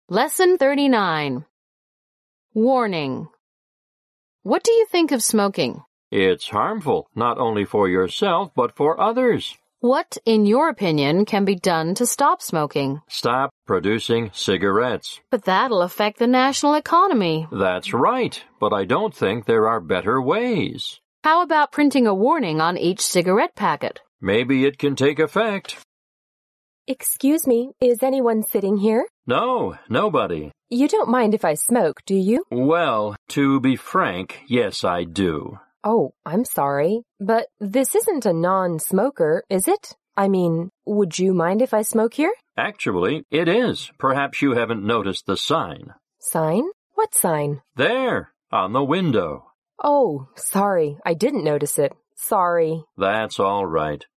Lesson 39. Warning. What do you think of smoking? It's harmful, not only for yourself, but for others. What, in your opinion, can be done to stop smoking? Stop producing cigarettes. But that'll affect the national economy. That's right, but I don't think there are better ways. How about printing a warning on each cigarette packet? Maybe it can take effect. Excuse me, is anyone sitting here? No, nobody. You don't mind if I smoke, do you? Well, to be frank, yes, I do. Oh, I'm sorry, but this isn't a non-smoker, is it? I mean, would you mind if I smoke here? Actually, it is. Perhaps you haven't noticed the sign. Sign? What sign? There, on the window. Oh, sorry, I didn't notice it. Sorry. That's all right.